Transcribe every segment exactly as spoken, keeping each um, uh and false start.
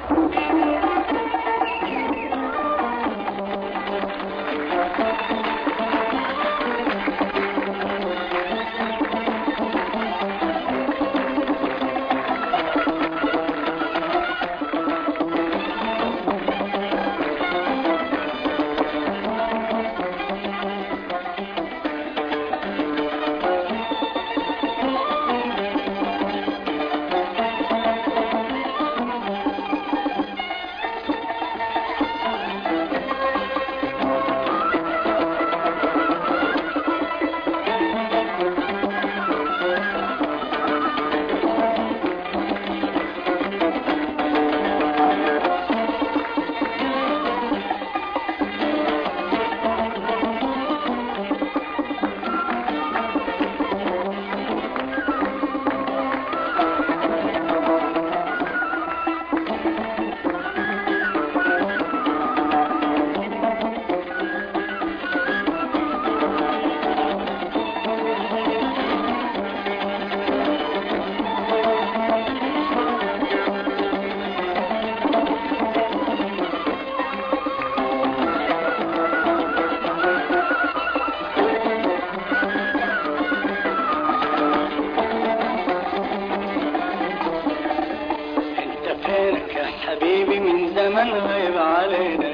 حبيبي من زمن غيب علينا،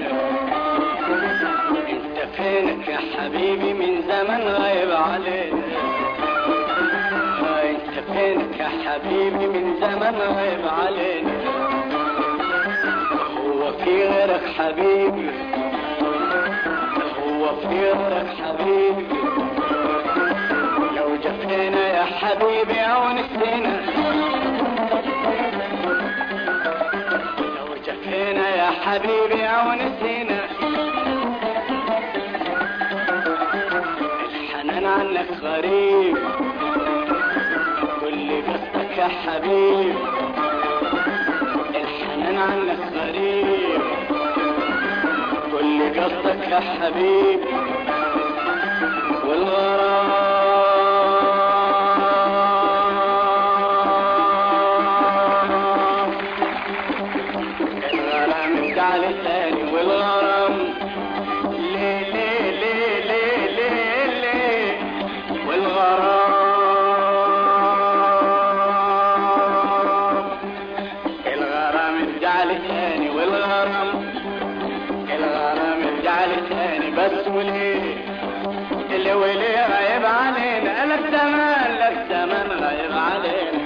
انت فينك يا حبيبي من زمن غيب علينا، انت فينك يا حبيبي من زمن غيب علينا، هو في غيرك حبيبي، هو في غيرك حبيبي، لو جفينا يا حبيبي او نسينا، جفينا يا حبيبي او نسينا، الحنان عنك غريب، كل قصدك يا حبيب، الحنان عنك غريب، كل قصدك يا حبيب، والغرام على الثاني، والغرام ليه ليه ليه ليه ليه ليه، والغرام الغرام ارجع لي ثاني، والغرام الغرام ارجع لي ثاني، بس وليه اللي وليه غايب علينا، لك زمان لك زمان غايب علينا.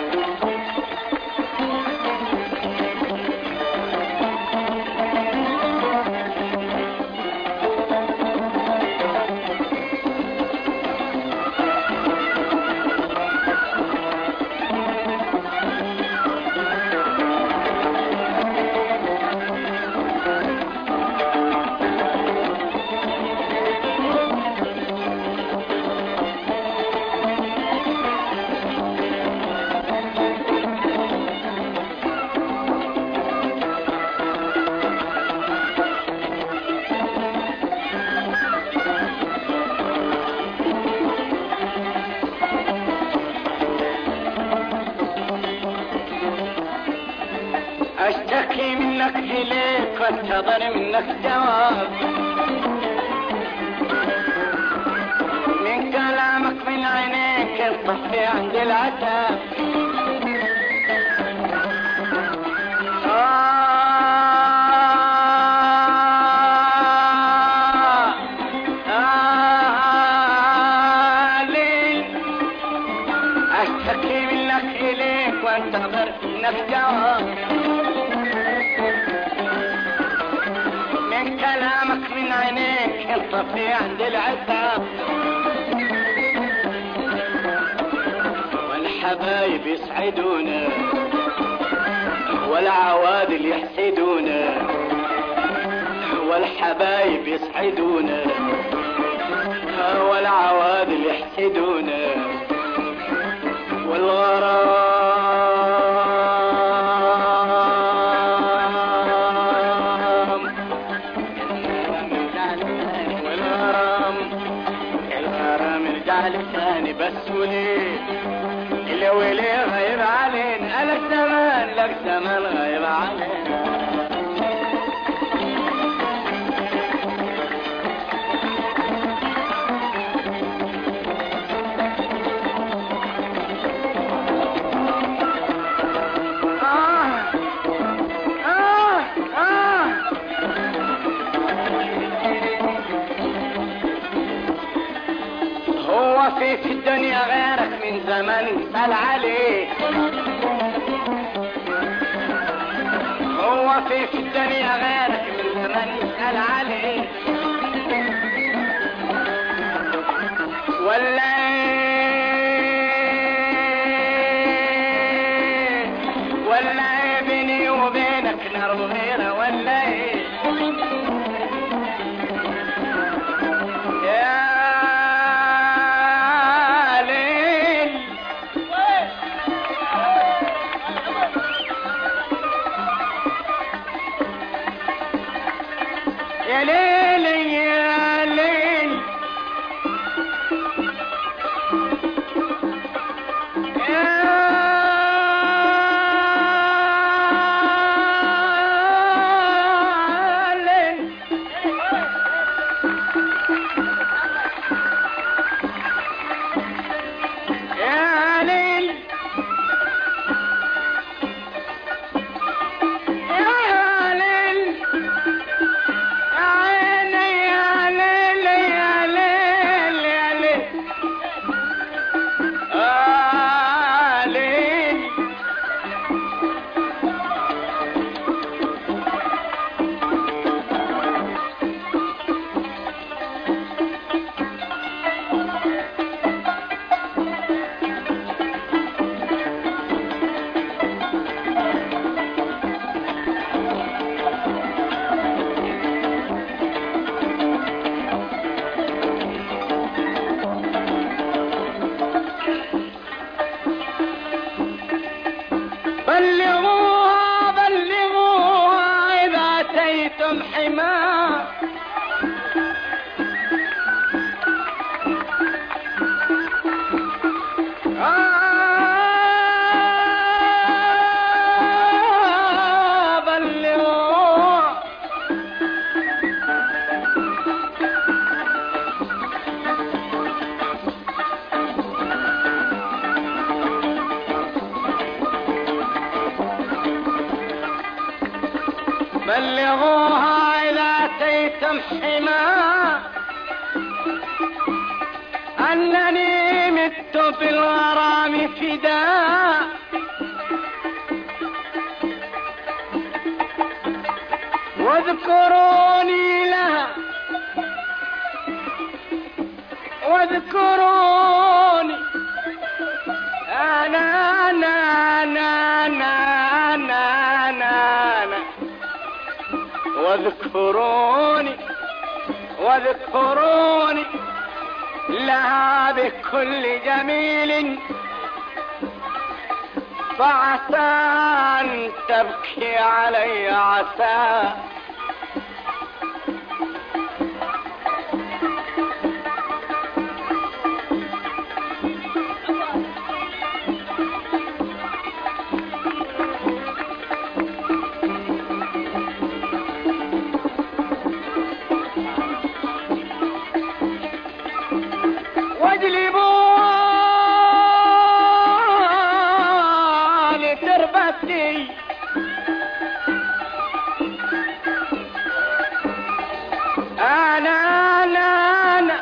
اشتكي منك اليك وانتظر منك جواب، من كلامك من عينيك الطفي عندي العتاب، آه آه ليه اشتكي منك اليك وانتظر منك جواب، كلامك من عينيك الطفي عند العتاب، والحبايب يسعدونا والعوادل يحسدونا، والحبايب يسعدونا والعوادل يحسدونا، والغرام لساني، بس وليه اللي وليه غير علينا، لك زمان لك زمن غيب علينا. في في الدنيا غيرك من زمان يسأل عليه. هو في في الدنيا غيرك من زمان يسأل عليه. ولا ايه ولا ايه بيني وبينك نار وغيره ولا ايه؟ يا ليل يا ليل يا ليل يا ليل بلغوها بلغوها إذا أتيتم حماه. آه بلغوها بلغوها إذا أتيتم حماه أنني مت بالغرام فداء. واذكروني لها واذكروني أنا أنا أنا أنا أنا أنا واذكروني واذكروني لها بكل جميل فعسى أن تبكي علي عسى. واجلبوها لتربتي أنا أنا أنا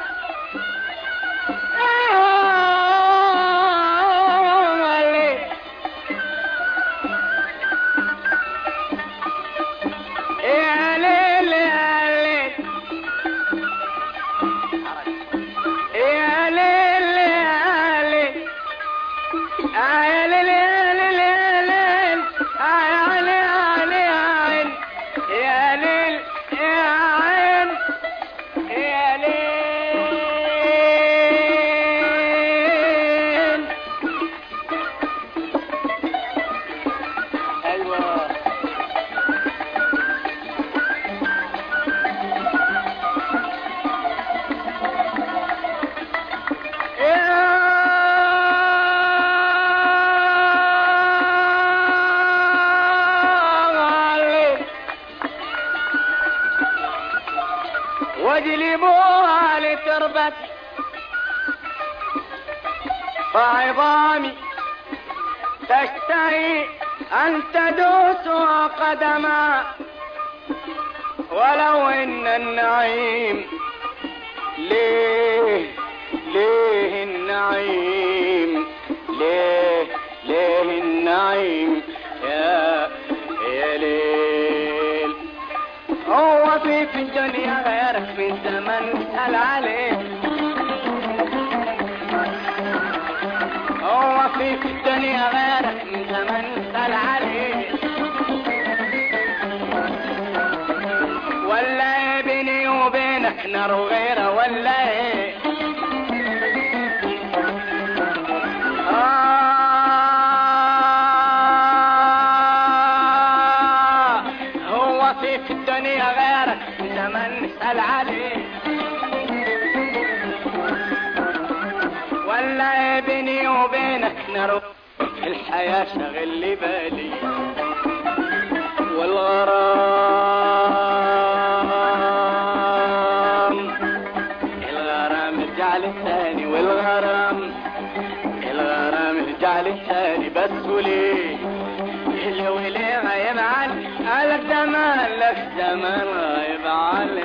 يا ليل يا ليل يا ليل غربتي فعظامي تشتهي أن تدوس قدما، ولو إن النعيم ليه ليه النعيم ليه ليه النعيم يا يا ليل. هو في في الدنيا غيرك في الزمن اسأل عليه، هو في في الدنيا غيرك من زمن اسأل عليه، ولا ايه بيني وبينك نار وغيره ولا ايه؟ آه هو في في الدنيا غيرك من زمن اسأل عليه، ولا ايه بيني وبينك نار الحياة شغل لي بالي والغرام، الغرام رجع لي ثاني والغرام الغرام رجع لي ثاني بس وليه اللي وليه غايب عني قالك زمان لك زمان غايب عني